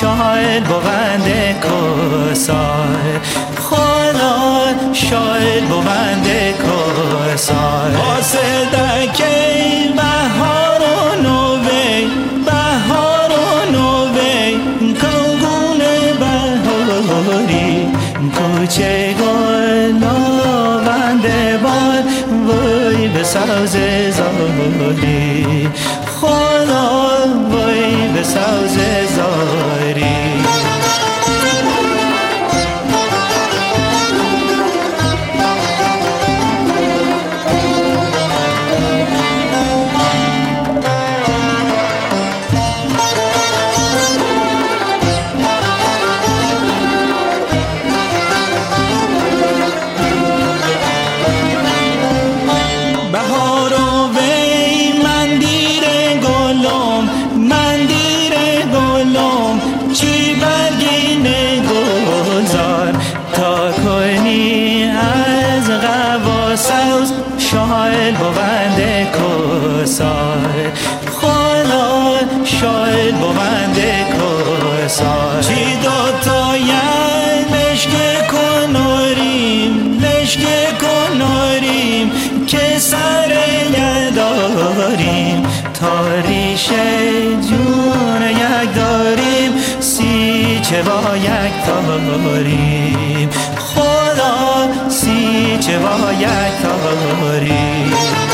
شاید بوند کوسای خدا شاید بوند کوسای آسدکی بهار و نوی بهار و نوی کلگون بهاری کوچه گلابند باد وی به سوز زاری خدا وی به سوز زاری شاید بوند کوسای خدا شاید بوند کوسای چی دوتاین لشک کناریم که سر داریم تاریش جون یک داریم سی چه با یک داریم خدا سی چه با یک داریم